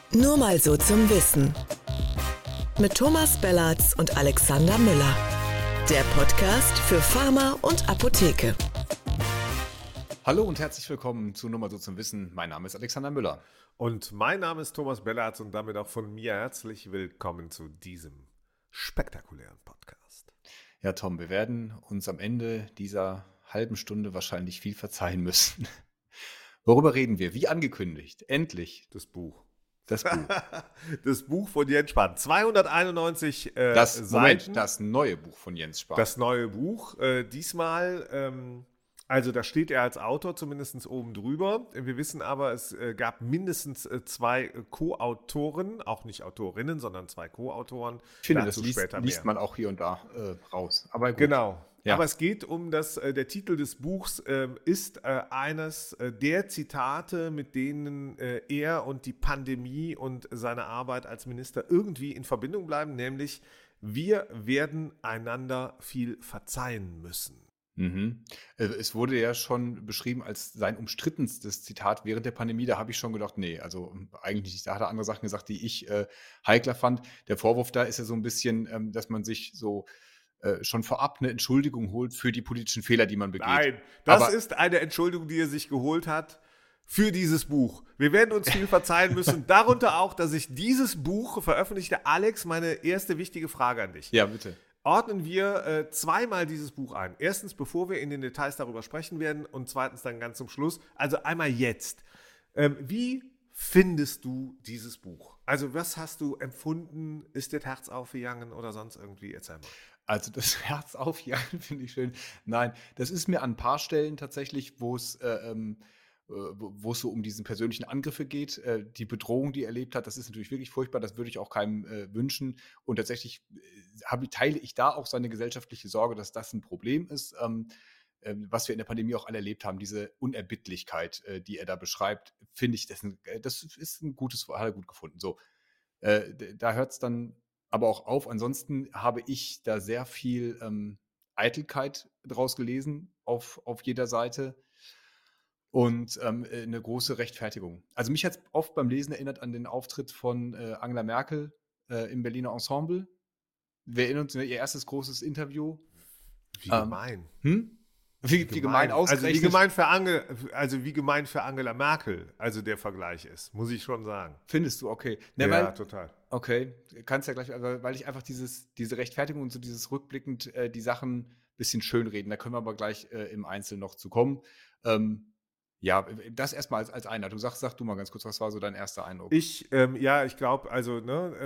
Nur mal so zum Wissen. Mit Thomas Bellatz und Alexander Müller. Der Podcast für Pharma und Apotheke. Hallo und herzlich willkommen zu Nur mal so zum Wissen. Mein Name ist Alexander Müller. Und mein Name ist Thomas Bellatz und damit auch von mir herzlich willkommen zu diesem spektakulären Podcast. Ja, Tom, wir werden uns am Ende dieser halben Stunde wahrscheinlich viel verzeihen müssen. Worüber reden wir? Wie angekündigt, endlich Das Buch. das Buch. Das Buch von Jens Spahn. 291 Seiten. Moment, das neue Buch von Jens Spahn. Das neue Buch. Diesmal, also da steht er als Autor zumindest oben drüber. Wir wissen aber, es gab mindestens zwei Co-Autoren, auch nicht Autorinnen, sondern zwei Co-Autoren. Ich finde, Dazu das später liest mehr. man auch hier und da raus. Aber gut. Genau. Ja. Aber es geht um der Titel des Buchs ist eines der Zitate, mit denen er und die Pandemie und seine Arbeit als Minister irgendwie in Verbindung bleiben, nämlich: Wir werden einander viel verzeihen müssen. Mhm. Es wurde ja schon beschrieben als sein umstrittenstes Zitat während der Pandemie. Da habe ich schon gedacht, nee, also eigentlich nicht. Da hat er andere Sachen gesagt, die ich heikler fand. Der Vorwurf da ist ja so ein bisschen, dass man sich so schon vorab eine Entschuldigung holt für die politischen Fehler, die man begeht. Nein, das Aber ist eine Entschuldigung, die er sich geholt hat für dieses Buch. Wir werden uns viel verzeihen müssen. Darunter auch, dass ich dieses Buch veröffentlichte. Alex, meine erste wichtige Frage an dich. ja, bitte. Ordnen wir zweimal dieses Buch ein. Erstens, bevor wir in den Details darüber sprechen werden, und zweitens dann ganz zum Schluss. Also einmal jetzt. Wie findest du dieses Buch? Also was hast du empfunden? Ist dir das Herz aufgegangen oder sonst irgendwie? Erzähl mal. Also das Herz aufjagen finde ich schön. Nein, das ist mir an ein paar Stellen tatsächlich, wo es so um diesen persönlichen Angriffe geht, die Bedrohung, die er erlebt hat, das ist natürlich wirklich furchtbar, das würde ich auch keinem wünschen. Und tatsächlich teile ich da auch seine gesellschaftliche Sorge, dass das ein Problem ist, was wir in der Pandemie auch alle erlebt haben, diese Unerbittlichkeit, die er da beschreibt, finde ich, das ist ein gutes, hat er gut gefunden. So, da hört es dann aber auch auf. Ansonsten habe ich da sehr viel Eitelkeit draus gelesen auf jeder Seite. Und eine große Rechtfertigung. Also mich hat es oft beim Lesen erinnert an den Auftritt von Angela Merkel im Berliner Ensemble. Wir erinnern uns an ihr erstes großes Interview. Wie gemein. Wie gemein Also ausgerechnet. wie gemein für Angela Merkel, also der Vergleich ist, muss ich schon sagen. Findest du, okay. Ne, Ja, total. Okay, kannst ja gleich, aber weil ich einfach diese Rechtfertigung und so dieses rückblickend die Sachen ein bisschen schönreden, da können wir aber gleich im Einzelnen noch zu kommen. Ja, das erstmal als Einleitung. Sag du mal ganz kurz, was war so dein erster Eindruck? Ich glaube, also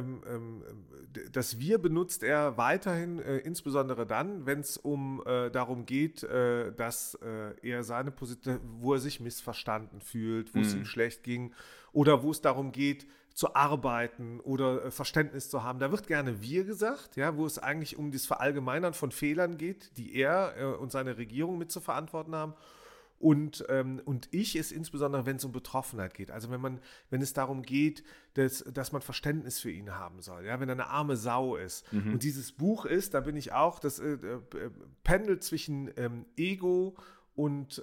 das Wir benutzt er weiterhin, insbesondere dann, wenn es darum geht, dass er seine Position, wo er sich missverstanden fühlt, wo es ihm schlecht ging oder wo es darum geht, zu arbeiten oder Verständnis zu haben. Da wird gerne Wir gesagt, ja, wo es eigentlich um das Verallgemeinern von Fehlern geht, die er und seine Regierung mit zu verantworten haben. Und ich ist insbesondere, wenn es um Betroffenheit geht, also wenn es darum geht, dass man Verständnis für ihn haben soll, ja, wenn er eine arme Sau ist. Und dieses Buch ist, da bin ich auch, das pendelt zwischen Ego und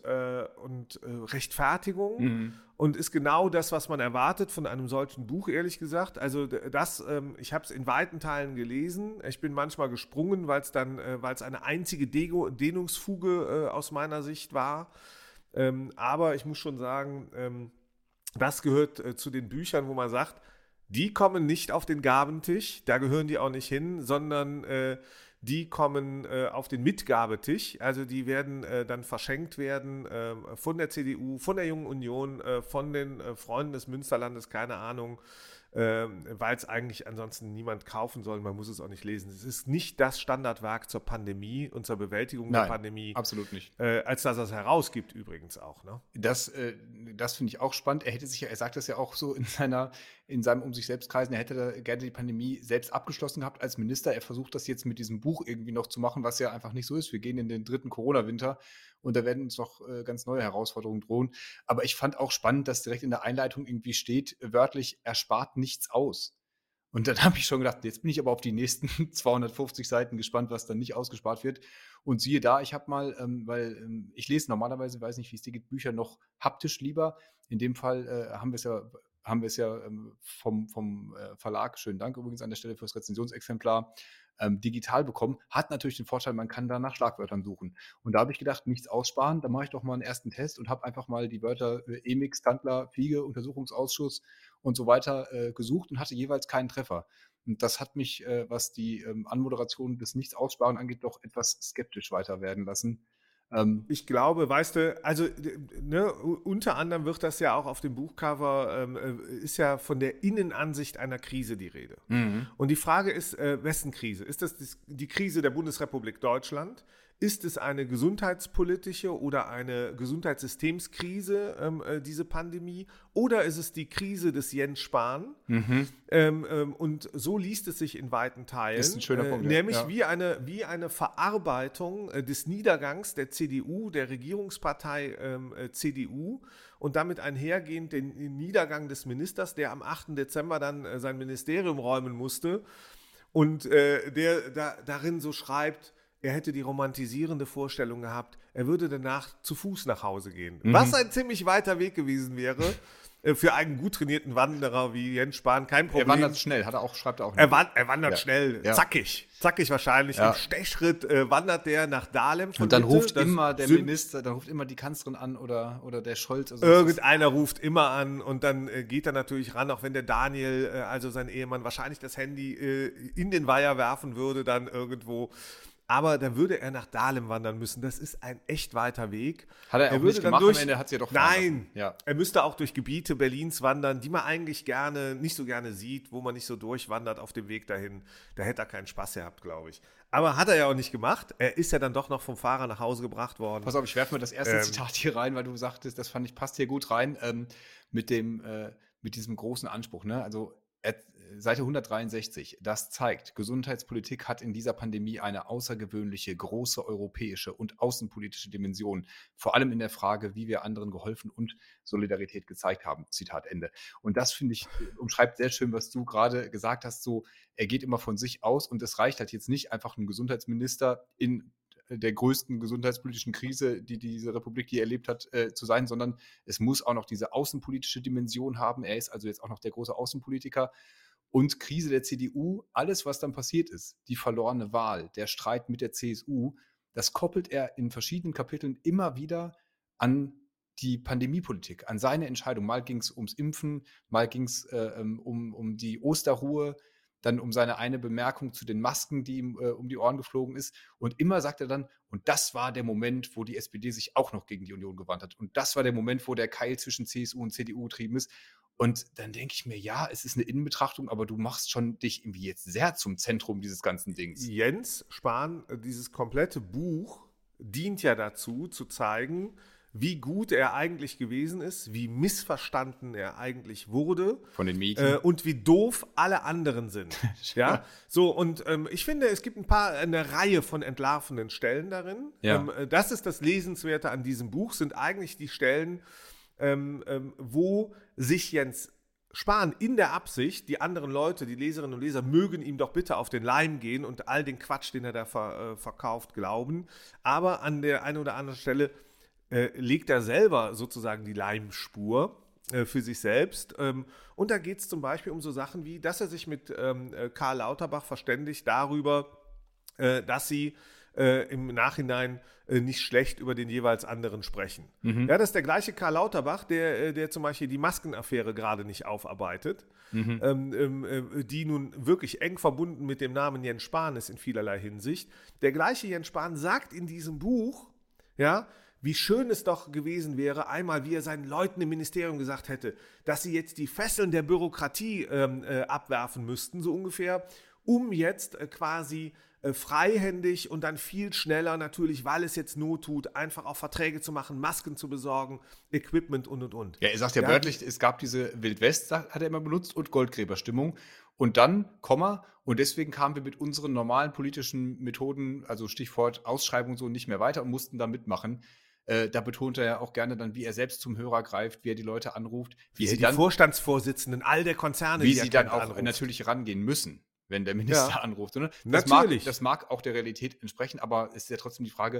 Rechtfertigung und ist genau das, was man erwartet von einem solchen Buch, ehrlich gesagt. Also ich habe es in weiten Teilen gelesen. Ich bin manchmal gesprungen, weil es eine einzige Dehnungsfuge aus meiner Sicht war. Aber ich muss schon sagen, das gehört zu den Büchern, wo man sagt, die kommen nicht auf den Gabentisch, da gehören die auch nicht hin, sondern die kommen auf den Mitgabetisch. Also die werden dann verschenkt werden von der CDU, von der Jungen Union, von den Freunden des Münsterlandes, keine Ahnung, weil es eigentlich ansonsten niemand kaufen soll. Man muss es auch nicht lesen. Es ist nicht das Standardwerk zur Pandemie und zur Bewältigung der Pandemie. Absolut nicht. Als dass er es herausgibt übrigens auch. Ne? Das finde ich auch spannend. Er sagt das ja auch so in seinem Um sich selbst Kreisen, er hätte da gerne die Pandemie selbst abgeschlossen gehabt als Minister. Er versucht das jetzt mit diesem Buch irgendwie noch zu machen, was ja einfach nicht so ist. Wir gehen in den 3. Corona-Winter und da werden uns noch ganz neue Herausforderungen drohen. Aber ich fand auch spannend, dass direkt in der Einleitung irgendwie steht, wörtlich, er spart nichts aus. Und dann habe ich schon gedacht, jetzt bin ich aber auf die nächsten 250 Seiten gespannt, was dann nicht ausgespart wird. Und siehe da, ich habe mal, ich lese normalerweise, weiß nicht, wie es dir geht, Bücher noch haptisch lieber. In dem Fall haben wir es ja haben wir es ja vom Verlag, schönen Dank übrigens an der Stelle fürs Rezensionsexemplar, digital bekommen, hat natürlich den Vorteil, man kann da nach Schlagwörtern suchen. Und da habe ich gedacht, nichts aussparen, da mache ich doch mal einen ersten Test und habe einfach mal die Wörter Emix, Tandler, Fliege, Untersuchungsausschuss und so weiter gesucht und hatte jeweils keinen Treffer. Und das hat mich, was die Anmoderation des Nichts-Aussparen angeht, doch etwas skeptisch weiter werden lassen. Ich glaube, weißt du, also ne, unter anderem wird das ja auch auf dem Buchcover, ist ja von der Innenansicht einer Krise die Rede. Und die Frage ist, wessen Krise? Ist das die Krise der Bundesrepublik Deutschland? Ist es eine gesundheitspolitische oder eine Gesundheitssystemskrise, diese Pandemie? Oder ist es die Krise des Jens Spahn? Und so liest es sich in weiten Teilen. Ist ein schöner Punkt, nämlich ja. wie eine Verarbeitung des Niedergangs der CDU, der Regierungspartei CDU und damit einhergehend den Niedergang des Ministers, der am 8. Dezember dann sein Ministerium räumen musste und der darin so schreibt, er hätte die romantisierende Vorstellung gehabt, er würde danach zu Fuß nach Hause gehen. Was ein ziemlich weiter Weg gewesen wäre für einen gut trainierten Wanderer wie Jens Spahn, kein Problem. Er wandert schnell, schreibt er auch. Er wandert Ja. schnell, Ja. zackig wahrscheinlich. Ja. Im Stechschritt wandert der nach Dahlem. Und dann Mitte. ruft Das immer der sind- Minister, dann ruft immer die Kanzlerin an oder der Scholz. Also Irgendeiner ruft immer an und dann geht er natürlich ran, auch wenn der Daniel, also sein Ehemann, wahrscheinlich das Handy in den Weiher werfen würde, dann irgendwo. Aber da würde er nach Dahlem wandern müssen. Das ist ein echt weiter Weg. Hat er auch würde nicht dann gemacht, am Ende hat sie ja doch fahren Nein, lassen. Ja. er müsste auch durch Gebiete Berlins wandern, die man eigentlich nicht so gerne sieht, wo man nicht so durchwandert auf dem Weg dahin. Da hätte er keinen Spaß gehabt, glaube ich. Aber hat er ja auch nicht gemacht. Er ist ja dann doch noch vom Fahrer nach Hause gebracht worden. Pass auf, ich werfe mal das erste Zitat hier rein, weil du sagtest, das fand ich passt hier gut rein, mit diesem großen Anspruch. Ne? Also Seite 163, das zeigt, Gesundheitspolitik hat in dieser Pandemie eine außergewöhnliche, große europäische und außenpolitische Dimension, vor allem in der Frage, wie wir anderen geholfen und Solidarität gezeigt haben. Zitat Ende. Und das, finde ich, umschreibt sehr schön, was du gerade gesagt hast, so, er geht immer von sich aus und es reicht halt jetzt nicht einfach ein Gesundheitsminister in der größten gesundheitspolitischen Krise, die diese Republik je erlebt hat, zu sein, sondern es muss auch noch diese außenpolitische Dimension haben. Er ist also jetzt auch noch der große Außenpolitiker. Und Krise der CDU, alles, was dann passiert ist, die verlorene Wahl, der Streit mit der CSU, das koppelt er in verschiedenen Kapiteln immer wieder an die Pandemiepolitik, an seine Entscheidung. Mal ging es ums Impfen, mal ging es um die Osterruhe, dann um seine eine Bemerkung zu den Masken, die ihm um die Ohren geflogen ist. Und immer sagt er dann, und das war der Moment, wo die SPD sich auch noch gegen die Union gewandt hat. Und das war der Moment, wo der Keil zwischen CSU und CDU getrieben ist. Und dann denke ich mir, ja, es ist eine Innenbetrachtung, aber du machst schon dich irgendwie jetzt sehr zum Zentrum dieses ganzen Dings. Jens Spahn, dieses komplette Buch dient ja dazu, zu zeigen, wie gut er eigentlich gewesen ist, wie missverstanden er eigentlich wurde. Von den Medien. Und wie doof alle anderen sind. Ja, so, und ich finde, es gibt eine Reihe von entlarvenden Stellen darin. Ja. Das ist das Lesenswerte an diesem Buch, sind eigentlich die Stellen, wo sich Jens Spahn in der Absicht, die anderen Leute, die Leserinnen und Leser, mögen ihm doch bitte auf den Leim gehen und all den Quatsch, den er da verkauft, glauben. Aber an der einen oder anderen Stelle legt er selber sozusagen die Leimspur für sich selbst. Und da geht es zum Beispiel um so Sachen wie, dass er sich mit Karl Lauterbach verständigt darüber, dass sie im Nachhinein nicht schlecht über den jeweils anderen sprechen. Ja, das ist der gleiche Karl Lauterbach, der zum Beispiel die Maskenaffäre gerade nicht aufarbeitet, die nun wirklich eng verbunden mit dem Namen Jens Spahn ist in vielerlei Hinsicht. Der gleiche Jens Spahn sagt in diesem Buch, ja, wie schön es doch gewesen wäre, einmal, wie er seinen Leuten im Ministerium gesagt hätte, dass sie jetzt die Fesseln der Bürokratie abwerfen müssten, so ungefähr, um jetzt quasi freihändig und dann viel schneller natürlich, weil es jetzt Not tut, einfach auch Verträge zu machen, Masken zu besorgen, Equipment und. Ja, er sagt ja wörtlich, es gab diese Wildwest, hat er immer benutzt, und Goldgräberstimmung. Und dann, und deswegen kamen wir mit unseren normalen politischen Methoden, also Stichwort Ausschreibung so, nicht mehr weiter und mussten da mitmachen. Da betont er ja auch gerne dann, wie er selbst zum Hörer greift, wie er die Leute anruft, wie sie die dann Vorstandsvorsitzenden all der Konzerne, wie die er sie dann kennt, auch anruft. natürlich rangehen müssen, wenn der Minister anruft. Ne? Natürlich. Das mag auch der Realität entsprechen, aber es ist ja trotzdem die Frage,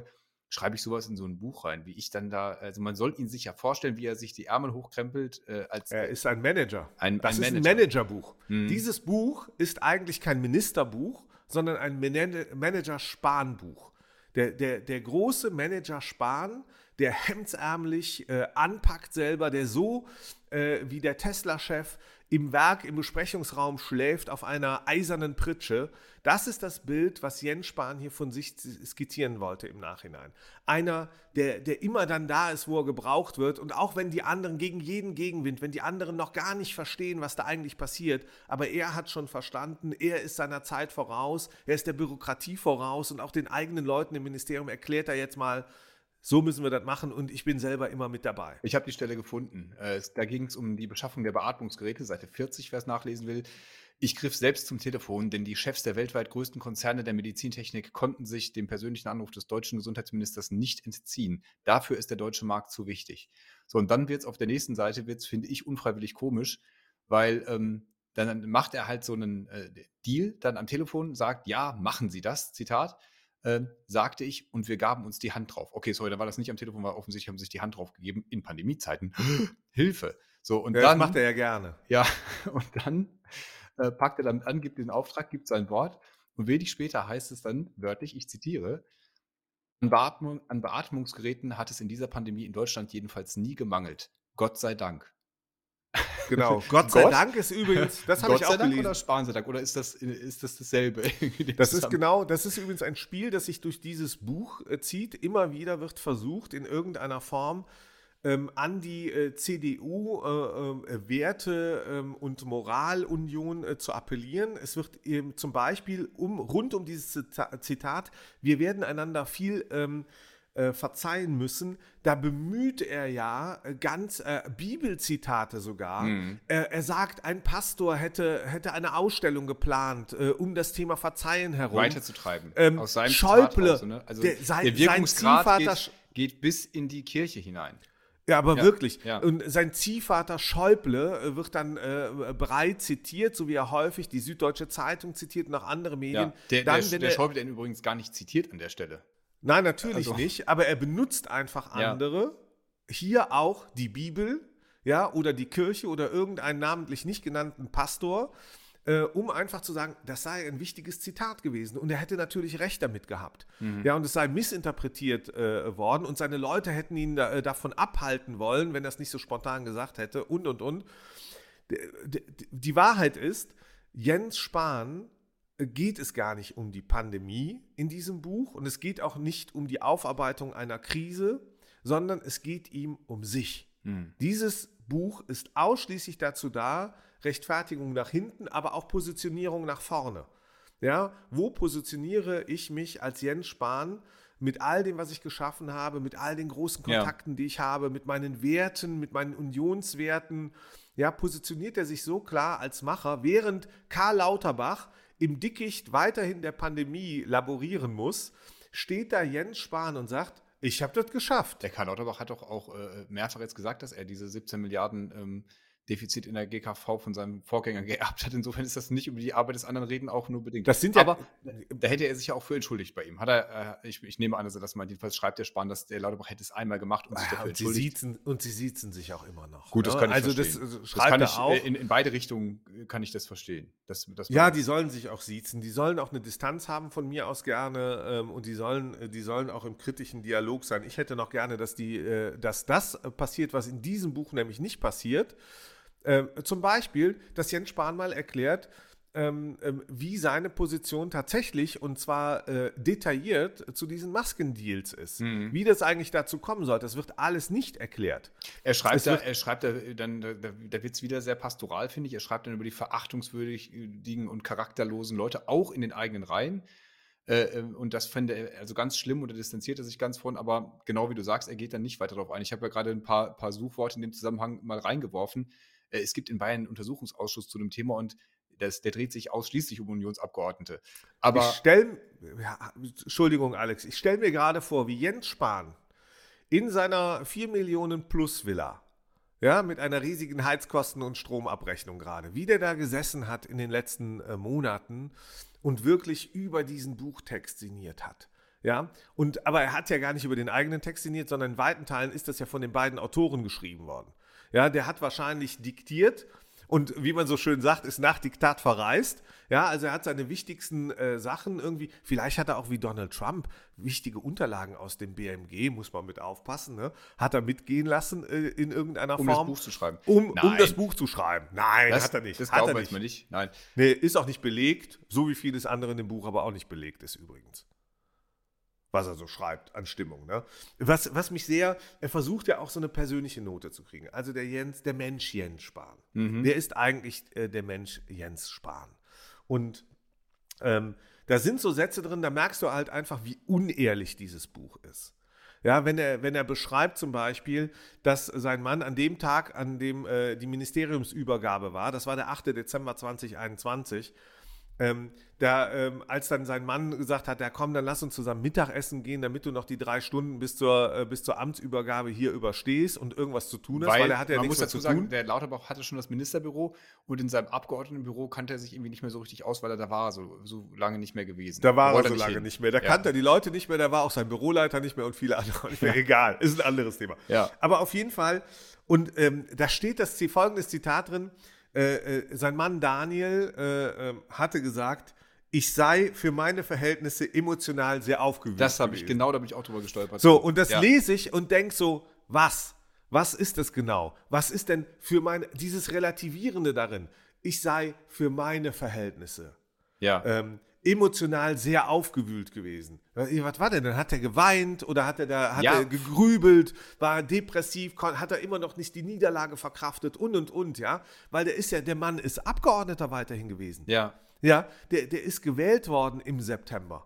schreibe ich sowas in so ein Buch rein, wie ich dann da, also man soll ihn sich ja vorstellen, wie er sich die Ärmel hochkrempelt, als Er ist ein Manager. ein Das ist ein Manager. Managerbuch. Dieses Buch ist eigentlich kein Ministerbuch, sondern ein Manager-Spahn-Buch. Der große Manager Spahn, der hemdsärmlich anpackt selber, der so wie der Tesla-Chef im Werk, im Besprechungsraum schläft auf einer eisernen Pritsche. Das ist das Bild, was Jens Spahn hier von sich skizzieren wollte im Nachhinein. Einer, der immer dann da ist, wo er gebraucht wird, und auch wenn die anderen gegen jeden Gegenwind, wenn die anderen noch gar nicht verstehen, was da eigentlich passiert, aber er hat schon verstanden, er ist seiner Zeit voraus, er ist der Bürokratie voraus, und auch den eigenen Leuten im Ministerium erklärt er jetzt mal, so müssen wir das machen, und ich bin selber immer mit dabei. Ich habe die Stelle gefunden. Da ging es um die Beschaffung der Beatmungsgeräte, Seite 40, wer es nachlesen will. Ich griff selbst zum Telefon, denn die Chefs der weltweit größten Konzerne der Medizintechnik konnten sich dem persönlichen Anruf des deutschen Gesundheitsministers nicht entziehen. Dafür ist der deutsche Markt zu wichtig. So, und dann wird es auf der nächsten Seite, finde ich, unfreiwillig komisch, weil dann macht er halt so einen Deal dann am Telefon, sagt, ja, machen Sie das, Zitat. Sagte ich, und wir gaben uns die Hand drauf. Okay, sorry, da war das nicht am Telefon, weil offensichtlich haben sie sich die Hand drauf gegeben in Pandemiezeiten. Hilfe. So, und Ja, dann das macht er ja gerne. Ja, und dann packt er damit an, gibt den Auftrag, gibt sein Wort, und wenig später heißt es dann wörtlich, ich zitiere: An Beatmungsgeräten hat es in dieser Pandemie in Deutschland jedenfalls nie gemangelt. Gott sei Dank. Genau. Gott sei Gott? Dank ist übrigens, das habe Gott ich sei auch Dank gelesen. oder Spahn sei Dank? Oder ist das dasselbe? Das ist übrigens ein Spiel, das sich durch dieses Buch zieht. Immer wieder wird versucht, in irgendeiner Form an die CDU-Werte und Moralunion zu appellieren. Es wird eben zum Beispiel rund um dieses Zitat, wir werden einander viel verzeihen müssen, da bemüht er ja ganz Bibelzitate sogar. Er sagt, ein Pastor hätte eine Ausstellung geplant, um das Thema Verzeihen herum. Weiterzutreiben. Aus seinem Schäuble, Zitat raus, ne? Also der Wirkungsgrad Ziehvater geht bis in die Kirche hinein. Ja, aber wirklich. Ja. Und sein Ziehvater Schäuble wird dann breit zitiert, so wie er häufig die Süddeutsche Zeitung zitiert und auch andere Medien. Ja. Der Schäuble, der ihn übrigens gar nicht zitiert an der Stelle. Nein, natürlich nicht, aber er benutzt einfach andere. Hier auch die Bibel, ja, oder die Kirche oder irgendeinen namentlich nicht genannten Pastor, um einfach zu sagen, das sei ein wichtiges Zitat gewesen. Und er hätte natürlich recht damit gehabt. Ja, und es sei missinterpretiert worden und seine Leute hätten ihn davon abhalten wollen, wenn er es nicht so spontan gesagt hätte und. Die Wahrheit ist, Jens Spahn geht es gar nicht um die Pandemie in diesem Buch, und es geht auch nicht um die Aufarbeitung einer Krise, sondern es geht ihm um sich. Dieses Buch ist ausschließlich dazu da, Rechtfertigung nach hinten, aber auch Positionierung nach vorne. Ja, wo positioniere ich mich als Jens Spahn mit all dem, was ich geschaffen habe, mit all den großen Kontakten, die ich habe, mit meinen Werten, mit meinen Unionswerten? Ja, positioniert er sich so klar als Macher, während Karl Lauterbach im Dickicht weiterhin der Pandemie laborieren muss, steht da Jens Spahn und sagt, ich habe das geschafft. Der Karl Lauterbach hat doch auch mehrfach jetzt gesagt, dass er diese 17 Milliarden Defizit in der GKV von seinem Vorgänger geerbt hat. Insofern ist das nicht über die Arbeit des anderen reden, auch nur bedingt. Das sind ja, aber da hätte er sich ja auch für entschuldigt bei ihm. Hat er, ich nehme an, dass er das meint. Jedenfalls schreibt der Spahn, dass der Lauterbach hätte es einmal gemacht und sich dafür entschuldigt. Sie siezen sich auch immer noch. Gut, das kann ich verstehen. Das schreibt er auch. In beide Richtungen kann ich das verstehen. Die sollen sich auch siezen. Die sollen auch eine Distanz haben, von mir aus gerne. Und die sollen auch im kritischen Dialog sein. Ich hätte noch gerne, dass das passiert, was in diesem Buch nämlich nicht passiert. Zum Beispiel, dass Jens Spahn mal erklärt, wie seine Position tatsächlich, und zwar detailliert, zu diesen Maskendeals ist. Wie das eigentlich dazu kommen soll, das wird alles nicht erklärt. Da wird es wieder sehr pastoral, finde ich. Er schreibt dann über die verachtungswürdigen und charakterlosen Leute, auch in den eigenen Reihen. Und das fände er also ganz schlimm, oder distanziert er sich ganz von, aber genau wie du sagst, er geht dann nicht weiter darauf ein. Ich habe ja gerade ein paar Suchworte in dem Zusammenhang mal reingeworfen. Es gibt in Bayern einen Untersuchungsausschuss zu dem Thema, und der dreht sich ausschließlich um Unionsabgeordnete. Aber Entschuldigung, Alex, ich stelle mir gerade vor, wie Jens Spahn in seiner 4 Millionen plus Villa, ja, mit einer riesigen Heizkosten- und Stromabrechnung gerade, wie der da gesessen hat in den letzten Monaten und wirklich über diesen Buchtext sinniert hat. Ja, aber er hat ja gar nicht über den eigenen Text sinniert, sondern in weiten Teilen ist das ja von den beiden Autoren geschrieben worden. Ja, der hat wahrscheinlich diktiert und wie man so schön sagt, ist nach Diktat verreist. Ja, also er hat seine wichtigsten Sachen irgendwie, vielleicht hat er auch wie Donald Trump wichtige Unterlagen aus dem BMG, muss man mit aufpassen, ne? Hat er mitgehen lassen in irgendeiner Form. Um das Buch zu schreiben. Um das Buch zu schreiben. Nein, hat er nicht. Das glauben wir jetzt mal nicht. Nein. Nee, ist auch nicht belegt, so wie vieles andere in dem Buch aber auch nicht belegt ist übrigens. Was er so schreibt an Stimmung. Ne? Was mich sehr, er versucht ja auch so eine persönliche Note zu kriegen. Also der Mensch Jens Spahn. Wer ist eigentlich der Mensch Jens Spahn? Und da sind so Sätze drin, da merkst du halt einfach, wie unehrlich dieses Buch ist. Ja, wenn er beschreibt zum Beispiel, dass sein Mann an dem Tag, an dem die Ministeriumsübergabe war, das war der 8. Dezember 2021, als dann sein Mann gesagt hat, ja komm, dann lass uns zusammen Mittagessen gehen, damit du noch die 3 Stunden bis zur Amtsübergabe hier überstehst und irgendwas zu tun hast, weil er hat ja nichts mehr zu tun. Man muss dazu sagen, der Lauterbach hatte schon das Ministerbüro und in seinem Abgeordnetenbüro kannte er sich irgendwie nicht mehr so richtig aus, weil er da war so lange nicht mehr gewesen. Da war er so lange nicht mehr. Da kannte er die Leute nicht mehr, da war auch sein Büroleiter nicht mehr und viele andere nicht mehr. Egal, ist ein anderes Thema. Ja. Aber auf jeden Fall, und da steht folgendes Zitat drin, sein Mann Daniel hatte gesagt, ich sei für meine Verhältnisse emotional sehr aufgewühlt. Das habe ich, genau, da bin ich auch drüber gestolpert. So, und das lese ich und denke so, was? Was ist das genau? Was ist denn dieses Relativierende darin? Ich sei für meine Verhältnisse emotional sehr aufgewühlt gewesen. Was war denn? Dann hat er geweint oder hat er gegrübelt, war depressiv, hat er immer noch nicht die Niederlage verkraftet und, ja. Weil der Mann ist Abgeordneter weiterhin gewesen. Ja. Ja, der ist gewählt worden im September.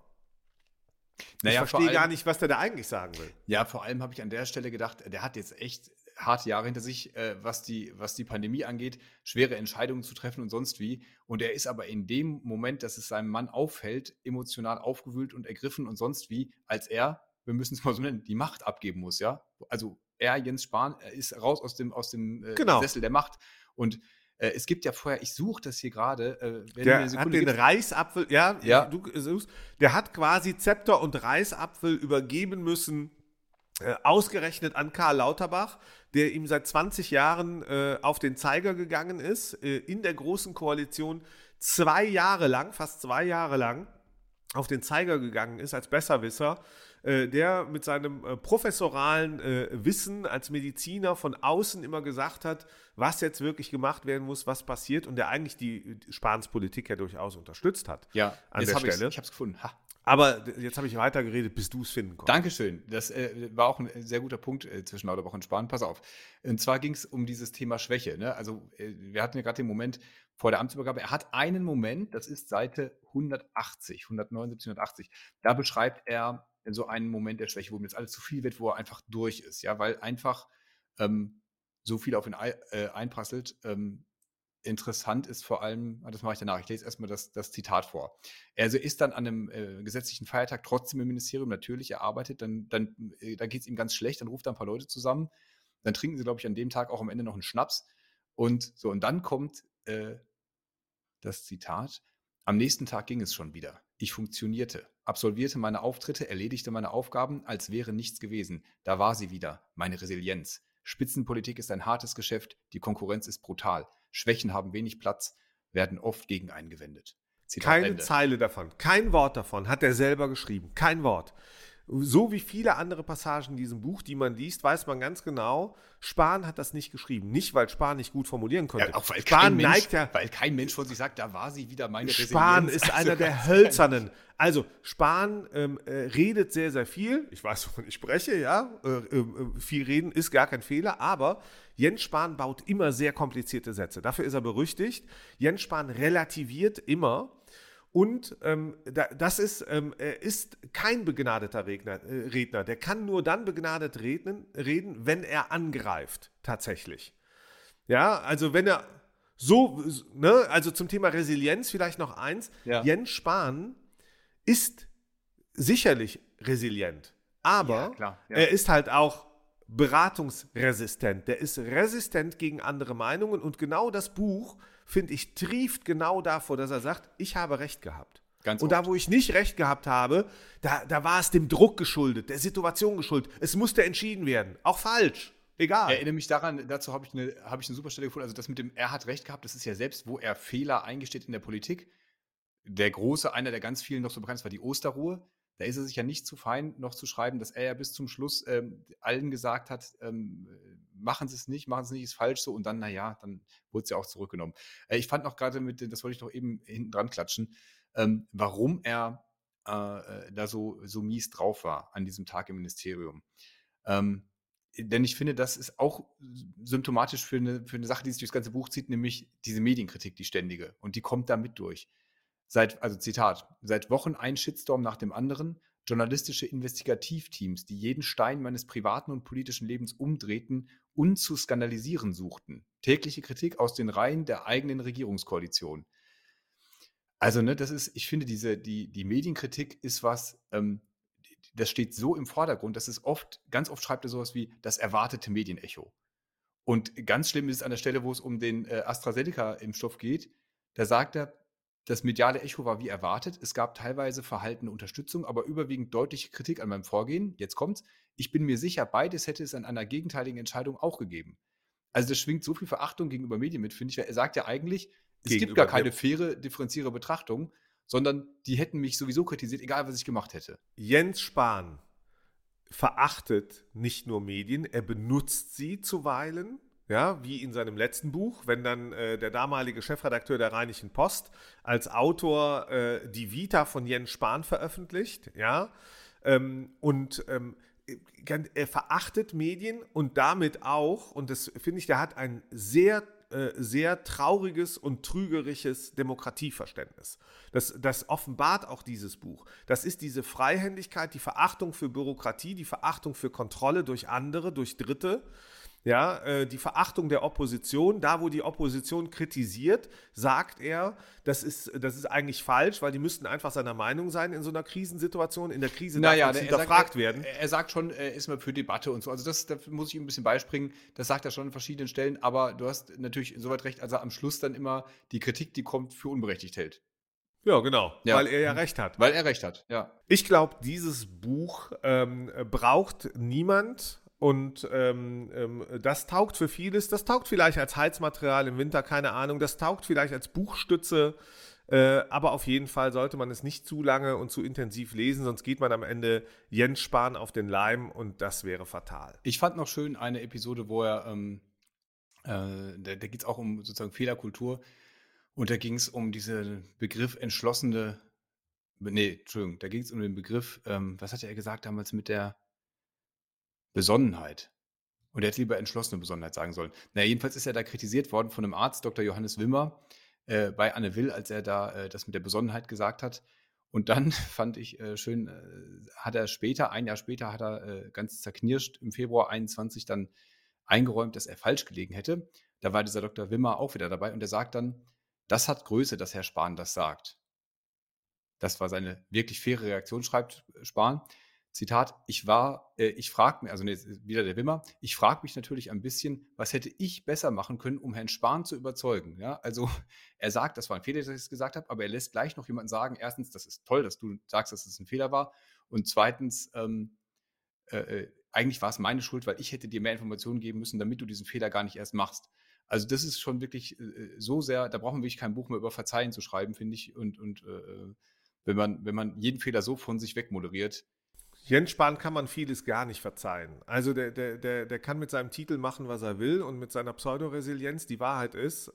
Ich verstehe gar nicht, was der da eigentlich sagen will. Ja, vor allem habe ich an der Stelle gedacht, der hat jetzt echt harte Jahre hinter sich, was die Pandemie angeht, schwere Entscheidungen zu treffen und sonst wie. Und er ist aber in dem Moment, dass es seinem Mann auffällt, emotional aufgewühlt und ergriffen und sonst wie, als er, wir müssen es mal so nennen, die Macht abgeben muss, ja. Also Jens Spahn, ist raus aus dem Sessel der Macht. Und es gibt ja vorher, ich suche das hier gerade. Der hat den Reichsapfel, du suchst, der hat quasi Zepter und Reichsapfel übergeben müssen, ausgerechnet an Karl Lauterbach, der ihm seit 20 Jahren auf den Zeiger gegangen ist, in der Großen Koalition fast 2 Jahre lang auf den Zeiger gegangen ist als Besserwisser, der mit seinem professoralen Wissen als Mediziner von außen immer gesagt hat, was jetzt wirklich gemacht werden muss, was passiert und der eigentlich die Spahns Politik ja durchaus unterstützt hat. Ja, an der Stelle. Ich habe es gefunden. Ha. Aber jetzt habe ich weitergeredet, bis du es finden konntest. Dankeschön. Das war auch ein sehr guter Punkt zwischen Lauterbach und Spahn. Pass auf. Und zwar ging es um dieses Thema Schwäche. Ne? Also wir hatten ja gerade den Moment vor der Amtsübergabe. Er hat einen Moment, das ist Seite 179, 180. Da beschreibt er so einen Moment der Schwäche, wo ihm jetzt alles zu viel wird, wo er einfach durch ist. Ja, weil einfach so viel auf ihn einprasselt. Interessant ist vor allem, das mache ich danach, ich lese erstmal das Zitat vor. Also ist dann an einem gesetzlichen Feiertag trotzdem im Ministerium, natürlich, er arbeitet, dann geht es ihm ganz schlecht, dann ruft er ein paar Leute zusammen, dann trinken sie, glaube ich, an dem Tag auch am Ende noch einen Schnaps und so, und dann kommt das Zitat, am nächsten Tag ging es schon wieder. Ich funktionierte, absolvierte meine Auftritte, erledigte meine Aufgaben, als wäre nichts gewesen. Da war sie wieder, meine Resilienz. Spitzenpolitik ist ein hartes Geschäft, die Konkurrenz ist brutal. Schwächen haben wenig Platz, werden oft gegen eingewendet. Zitat Keine Ende. Zeile davon, kein Wort davon hat er selber geschrieben, kein Wort. So wie viele andere Passagen in diesem Buch, die man liest, weiß man ganz genau, Spahn hat das nicht geschrieben. Nicht, weil Spahn nicht gut formulieren konnte. Ja, auch weil kein Mensch von sich sagt, da war sie wieder meine Resilienz. Spahn ist einer der Hölzernen. Also Spahn redet sehr, sehr viel. Ich weiß, wovon ich spreche, ja. Viel reden ist gar kein Fehler, aber Jens Spahn baut immer sehr komplizierte Sätze. Dafür ist er berüchtigt. Jens Spahn relativiert immer. Und er ist kein begnadeter Redner. Der kann nur dann begnadet reden, wenn er angreift, tatsächlich. Ja, also wenn er also zum Thema Resilienz vielleicht noch eins. Ja. Jens Spahn ist sicherlich resilient, aber er ist halt auch beratungsresistent. Der ist resistent gegen andere Meinungen und genau das Buch, finde ich, trieft genau davor, dass er sagt, ich habe recht gehabt. Ganz Und da, oft. wo ich nicht recht gehabt habe, da war es dem Druck geschuldet, der Situation geschuldet. Es musste entschieden werden. Auch falsch. Egal. Erinnere mich daran, dazu habe ich eine super Stelle gefunden. Also das mit dem, er hat recht gehabt, das ist ja selbst, wo er Fehler eingesteht in der Politik. Der große, einer der ganz vielen noch so bekannt ist, war die Osterruhe. Da ist er sich ja nicht zu fein, noch zu schreiben, dass er ja bis zum Schluss allen gesagt hat, machen Sie es nicht, ist falsch so. Und dann, naja, dann wurde es ja auch zurückgenommen. Ich fand noch gerade das wollte ich noch eben hinten dran klatschen, warum er da so mies drauf war an diesem Tag im Ministerium. Denn ich finde, das ist auch symptomatisch für eine Sache, die sich durchs ganze Buch zieht, nämlich diese Medienkritik, die ständige. Und die kommt da mit durch. Also Zitat, seit Wochen ein Shitstorm nach dem anderen, journalistische Investigativteams, die jeden Stein meines privaten und politischen Lebens umdrehten und zu skandalisieren suchten. Tägliche Kritik aus den Reihen der eigenen Regierungskoalition. Also, ne, ich finde, die Medienkritik ist was, das steht so im Vordergrund, dass ganz oft schreibt er sowas wie das erwartete Medienecho. Und ganz schlimm ist es an der Stelle, wo es um den AstraZeneca-Impfstoff geht. Da sagt er, das mediale Echo war wie erwartet. Es gab teilweise verhaltene Unterstützung, aber überwiegend deutliche Kritik an meinem Vorgehen. Jetzt kommt's. Ich bin mir sicher, beides hätte es an einer gegenteiligen Entscheidung auch gegeben. Also das schwingt so viel Verachtung gegenüber Medien mit, finde ich. Er sagt ja eigentlich, es gibt gar keine faire, differenzierte Betrachtung, sondern die hätten mich sowieso kritisiert, egal was ich gemacht hätte. Jens Spahn verachtet nicht nur Medien, er benutzt sie zuweilen, ja, wie in seinem letzten Buch, wenn dann der damalige Chefredakteur der Rheinischen Post als Autor die Vita von Jens Spahn veröffentlicht, ja, er verachtet Medien und damit auch, und das finde ich, der hat ein sehr trauriges und trügerisches Demokratieverständnis. Das offenbart auch dieses Buch. Das ist diese Freihändigkeit, die Verachtung für Bürokratie, die Verachtung für Kontrolle durch andere, durch Dritte, ja, die Verachtung der Opposition. Da, wo die Opposition kritisiert, sagt er, das ist eigentlich falsch, weil die müssten einfach seiner Meinung sein in so einer Krisensituation. In der Krise darf nichts hinterfragt werden. Er sagt schon, er ist mal für Debatte und so. Also da muss ich ihm ein bisschen beispringen. Das sagt er schon an verschiedenen Stellen. Aber du hast natürlich insoweit recht, als er am Schluss dann immer die Kritik, die kommt, für unberechtigt hält. Ja, genau, ja. Weil er ja recht hat. Weil er recht hat, ja. Ich glaube, dieses Buch braucht niemand. Und das taugt für vieles. Das taugt vielleicht als Heizmaterial im Winter, keine Ahnung. Das taugt vielleicht als Buchstütze. Aber auf jeden Fall sollte man es nicht zu lange und zu intensiv lesen, sonst geht man am Ende Jens Spahn auf den Leim und das wäre fatal. Ich fand noch schön eine Episode, wo er, da geht es auch um sozusagen Fehlerkultur. Und da ging es um diesen Begriff da ging es um den Begriff, was hatte er gesagt damals mit der Besonnenheit. Und er hätte lieber entschlossene Besonnenheit sagen sollen. Jedenfalls ist er da kritisiert worden von einem Arzt, Dr. Johannes Wimmer, bei Anne Will, als er da das mit der Besonnenheit gesagt hat. Und dann fand ich schön, hat er ein Jahr später, hat er ganz zerknirscht im Februar 21 dann eingeräumt, dass er falsch gelegen hätte. Da war dieser Dr. Wimmer auch wieder dabei und er sagt dann, das hat Größe, dass Herr Spahn das sagt. Das war seine wirklich faire Reaktion, schreibt Spahn. Zitat, ich frage mich, wieder der Wimmer, ich frage mich natürlich ein bisschen, was hätte ich besser machen können, um Herrn Spahn zu überzeugen. Ja, also er sagt, das war ein Fehler, dass ich es gesagt habe, aber er lässt gleich noch jemanden sagen, erstens, das ist toll, dass du sagst, dass es ein Fehler war und zweitens, eigentlich war es meine Schuld, weil ich hätte dir mehr Informationen geben müssen, damit du diesen Fehler gar nicht erst machst. Also das ist schon wirklich so sehr, da brauchen wir wirklich kein Buch mehr über Verzeihen zu schreiben, finde ich, und wenn man jeden Fehler so von sich wegmoderiert. Jens Spahn kann man vieles gar nicht verzeihen. Also der kann mit seinem Titel machen, was er will und mit seiner Pseudoresilienz. Die Wahrheit ist,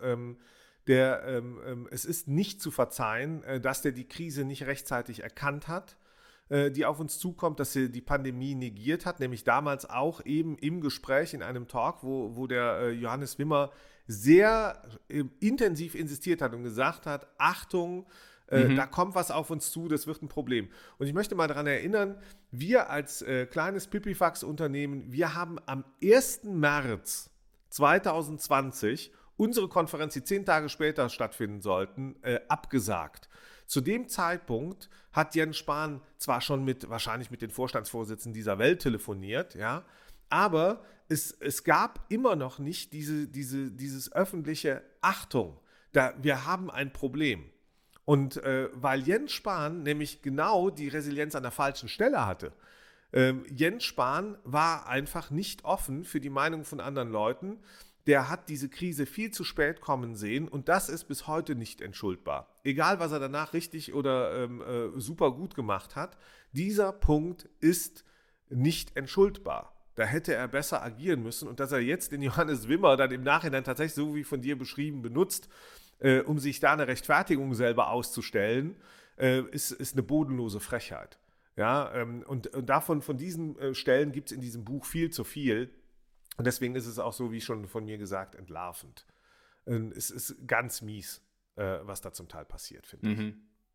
es ist nicht zu verzeihen, dass der die Krise nicht rechtzeitig erkannt hat, die auf uns zukommt, dass er die Pandemie negiert hat, nämlich damals auch eben im Gespräch in einem Talk, wo der Johannes Wimmer sehr intensiv insistiert hat und gesagt hat, Achtung, da kommt was auf uns zu, das wird ein Problem. Und ich möchte mal daran erinnern, wir als kleines Pipifax-Unternehmen, wir haben am 1. März 2020 unsere Konferenz, die 10 Tage später stattfinden sollten, abgesagt. Zu dem Zeitpunkt hat Jens Spahn zwar schon wahrscheinlich mit den Vorstandsvorsitzenden dieser Welt telefoniert, ja, aber es gab immer noch nicht dieses öffentliche Achtung, wir haben ein Problem. Und weil Jens Spahn nämlich genau die Resilienz an der falschen Stelle hatte. Jens Spahn war einfach nicht offen für die Meinung von anderen Leuten. Der hat diese Krise viel zu spät kommen sehen und das ist bis heute nicht entschuldbar. Egal, was er danach richtig oder super gut gemacht hat, dieser Punkt ist nicht entschuldbar. Da hätte er besser agieren müssen und dass er jetzt den Johannes Wimmer dann im Nachhinein tatsächlich so wie von dir beschrieben benutzt, um sich da eine Rechtfertigung selber auszustellen, ist eine bodenlose Frechheit. Ja, und von diesen Stellen gibt es in diesem Buch viel zu viel. Und deswegen ist es auch so, wie schon von mir gesagt, entlarvend. Es ist ganz mies, was da zum Teil passiert, finde ich.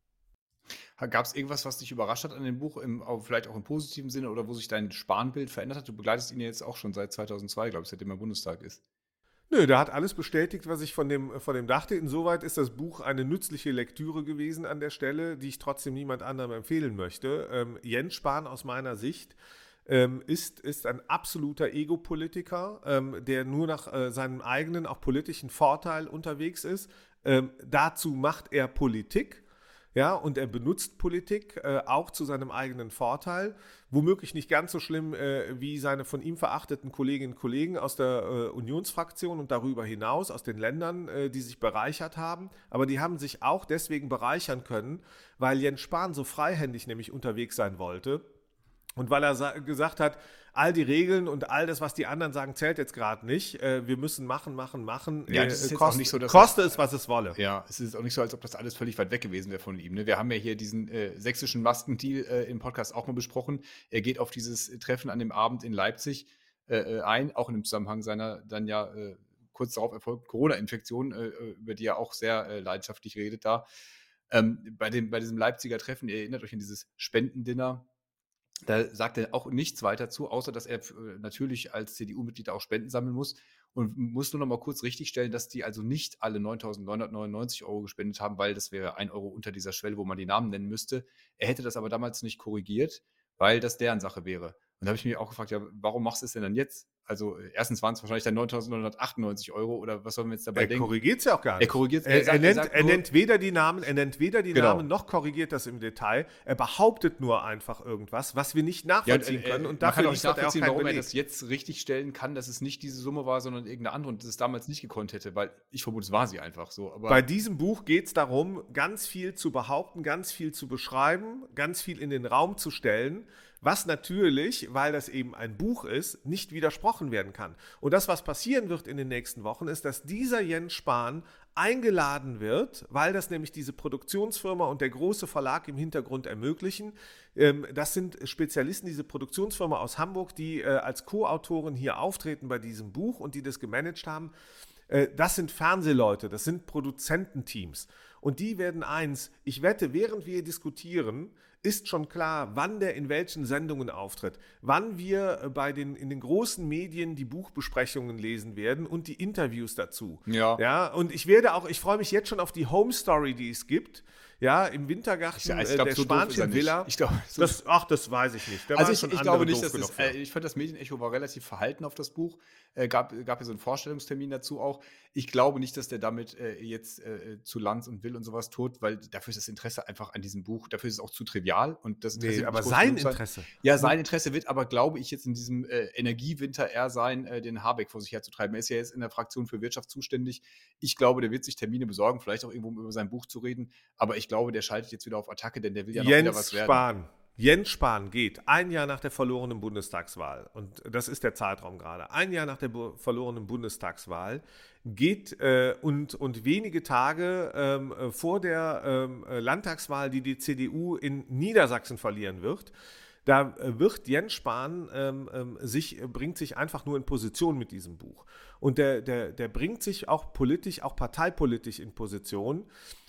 Gab es irgendwas, was dich überrascht hat an dem Buch, vielleicht auch im positiven Sinne, oder wo sich dein Spahn-Bild verändert hat? Du begleitest ihn ja jetzt auch schon seit 2002, glaube ich, seitdem er im Bundestag ist. Nö, der hat alles bestätigt, was ich von dem dachte. Insoweit ist das Buch eine nützliche Lektüre gewesen an der Stelle, die ich trotzdem niemand anderem empfehlen möchte. Jens Spahn aus meiner Sicht ist ein absoluter Ego-Politiker, der nur nach seinem eigenen, auch politischen Vorteil unterwegs ist. Dazu macht er Politik. Ja, und er benutzt Politik auch zu seinem eigenen Vorteil. Womöglich nicht ganz so schlimm wie seine von ihm verachteten Kolleginnen und Kollegen aus der Unionsfraktion und darüber hinaus, aus den Ländern, die sich bereichert haben. Aber die haben sich auch deswegen bereichern können, weil Jens Spahn so freihändig nämlich unterwegs sein wollte. Und weil er gesagt hat, all die Regeln und all das, was die anderen sagen, zählt jetzt gerade nicht. Wir müssen machen. Ja, das ist jetzt auch nicht so, dass koste es, was es wolle. Ja, es ist auch nicht so, als ob das alles völlig weit weg gewesen wäre von ihm. Ne? Wir haben ja hier diesen sächsischen Maskendeal im Podcast auch mal besprochen. Er geht auf dieses Treffen an dem Abend in Leipzig ein, auch in dem Zusammenhang seiner dann ja kurz darauf erfolgten Corona-Infektion, über die er auch sehr leidenschaftlich redet da. Bei diesem Leipziger Treffen, ihr erinnert euch an dieses Spendendinner. Da sagt er auch nichts weiter zu, außer dass er natürlich als CDU-Mitglied auch Spenden sammeln muss und muss nur noch mal kurz richtigstellen, dass die also nicht alle 9.999 € gespendet haben, weil das wäre 1 Euro unter dieser Schwelle, wo man die Namen nennen müsste. Er hätte das aber damals nicht korrigiert, weil das deren Sache wäre. Und da habe ich mich auch gefragt, ja, warum machst du es denn dann jetzt? Also erstens waren es wahrscheinlich dann 9.998 € oder was sollen wir jetzt dabei denken? Er korrigiert es ja auch gar nicht. Er nennt weder die Namen, Namen, noch korrigiert das im Detail. Er behauptet nur einfach irgendwas, was wir nicht nachvollziehen können. Und dafür kann auch nicht nachvollziehen, warum Beleg. er das jetzt richtig stellen kann, dass es nicht diese Summe war, sondern irgendeine andere und es damals nicht gekonnt hätte, weil ich vermute, es war sie einfach so. Aber bei diesem Buch geht es darum, ganz viel zu behaupten, ganz viel zu beschreiben, ganz viel in den Raum zu stellen, was natürlich, weil das eben ein Buch ist, nicht widersprochen werden kann. Und das, was passieren wird in den nächsten Wochen, ist, dass dieser Jens Spahn eingeladen wird, weil das nämlich diese Produktionsfirma und der große Verlag im Hintergrund ermöglichen. Das sind Spezialisten, diese Produktionsfirma aus Hamburg, die als Co-Autoren hier auftreten bei diesem Buch und die das gemanagt haben. Das sind Fernsehleute, das sind Produzententeams. Und die werden ich wette, während wir diskutieren, ist schon klar, wann der in welchen Sendungen auftritt, wann wir in den großen Medien die Buchbesprechungen lesen werden und die Interviews dazu. Ja, und ich freue mich jetzt schon auf die Home Story, die es gibt. Ja, im Wintergarten der Spanischen Villa. Das weiß ich nicht. Ich glaube nicht, dass ich fand, das Medienecho war relativ verhalten auf das Buch. Gab ja so einen Vorstellungstermin dazu auch. Ich glaube nicht, dass der damit jetzt zu Lanz und Will und sowas tut, weil dafür ist das Interesse einfach an diesem Buch, dafür ist es auch zu trivial. Und das aber sein Interesse. Ja, sein Interesse wird aber, glaube ich, jetzt in diesem Energiewinter eher sein, den Habeck vor sich herzutreiben. Er ist ja jetzt in der Fraktion für Wirtschaft zuständig. Ich glaube, der wird sich Termine besorgen, vielleicht auch irgendwo, um über sein Buch zu reden. Aber ich glaube, der schaltet jetzt wieder auf Attacke, denn der will ja noch wieder was werden. Jens Spahn geht ein Jahr nach der verlorenen Bundestagswahl, und das ist der Zeitraum gerade, ein Jahr nach der verlorenen Bundestagswahl, geht und wenige Tage vor der Landtagswahl, die CDU in Niedersachsen verlieren wird, da wird Jens Spahn bringt sich einfach nur in Position mit diesem Buch. Und der bringt sich auch politisch, auch parteipolitisch in Position.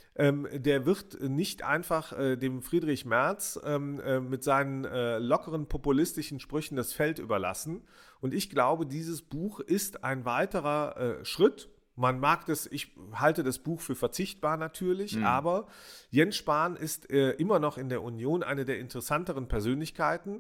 Der wird nicht einfach dem Friedrich Merz mit seinen lockeren populistischen Sprüchen das Feld überlassen. Und ich glaube, dieses Buch ist ein weiterer Schritt. Man mag das, ich halte das Buch für verzichtbar natürlich, aber Jens Spahn ist immer noch in der Union eine der interessanteren Persönlichkeiten,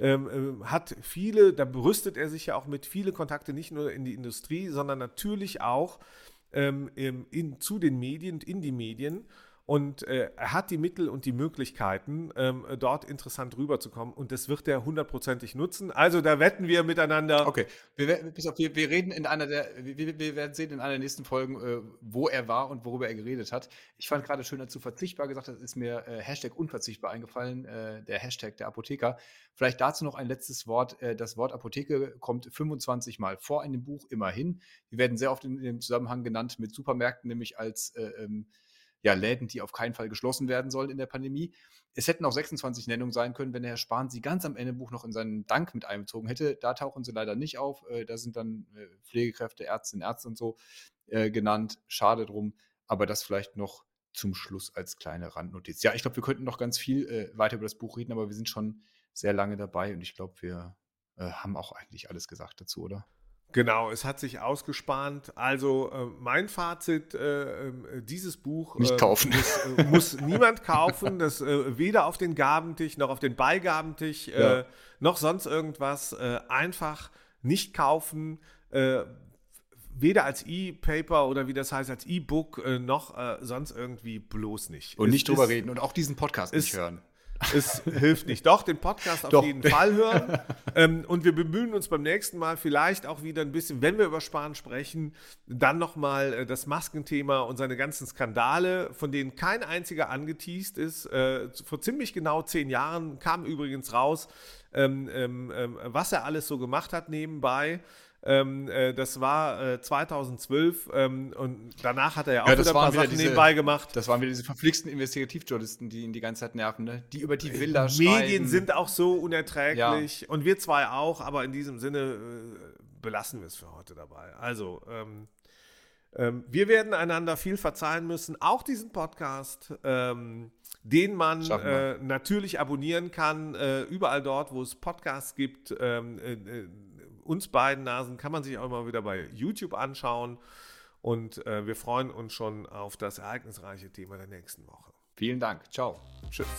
hat viele, da berüstet er sich ja auch mit viele Kontakte, nicht nur in die Industrie, sondern natürlich auch zu den Medien und in die Medien. Und er hat die Mittel und die Möglichkeiten, dort interessant rüberzukommen. Und das wird er hundertprozentig nutzen. Also da wetten wir miteinander. Okay, wir reden wir werden sehen in einer der nächsten Folgen, wo er war und worüber er geredet hat. Ich fand gerade schön dazu verzichtbar gesagt, das ist mir Hashtag unverzichtbar eingefallen, der Hashtag der Apotheker. Vielleicht dazu noch ein letztes Wort. Das Wort Apotheke kommt 25 Mal vor in dem Buch, immerhin. Wir werden sehr oft in dem Zusammenhang genannt mit Supermärkten, nämlich als Läden, die auf keinen Fall geschlossen werden sollen in der Pandemie. Es hätten auch 26 Nennungen sein können, wenn der Herr Spahn sie ganz am Ende im Buch noch in seinen Dank mit einbezogen hätte. Da tauchen sie leider nicht auf. Da sind dann Pflegekräfte, Ärztinnen, Ärzte und so genannt. Schade drum. Aber das vielleicht noch zum Schluss als kleine Randnotiz. Ja, ich glaube, wir könnten noch ganz viel weiter über das Buch reden, aber wir sind schon sehr lange dabei und ich glaube, wir haben auch eigentlich alles gesagt dazu, oder? Genau, es hat sich ausgespannt. Also mein Fazit, dieses Buch nicht kaufen. Muss niemand kaufen, das weder auf den Gabentisch noch auf den Beigabentisch noch sonst irgendwas. Einfach nicht kaufen, weder als E-Paper oder wie das heißt, als E-Book noch sonst irgendwie bloß nicht. Und nicht drüber reden und auch diesen Podcast nicht hören. Es hilft nicht. Doch, den Podcast auf jeden Fall hören. Und wir bemühen uns beim nächsten Mal vielleicht auch wieder ein bisschen, wenn wir über Spahn sprechen, dann nochmal das Maskenthema und seine ganzen Skandale, von denen kein einziger angeteast ist. Vor ziemlich genau 10 Jahren kam übrigens raus, was er alles so gemacht hat nebenbei. Das war 2012 und danach hat er ja auch wieder ein paar Sachen nebenbei gemacht. Das waren wieder diese verflixten Investigativjournalisten, die ihn die ganze Zeit nerven, ne? Die über die Villa schreiben. Medien sind auch so unerträglich und wir zwei auch, aber in diesem Sinne belassen wir es für heute dabei. Also, wir werden einander viel verzeihen müssen, auch diesen Podcast, den man natürlich abonnieren kann, überall dort, wo es Podcasts gibt. Uns beiden Nasen kann man sich auch mal wieder bei YouTube anschauen und wir freuen uns schon auf das ereignisreiche Thema der nächsten Woche. Vielen Dank. Ciao. Tschüss.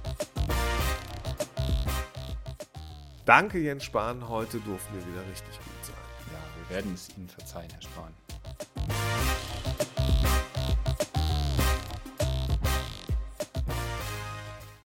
Danke, Jens Spahn. Heute durften wir wieder richtig gut sein. Ja, wir werden es Ihnen verzeihen, Herr Spahn.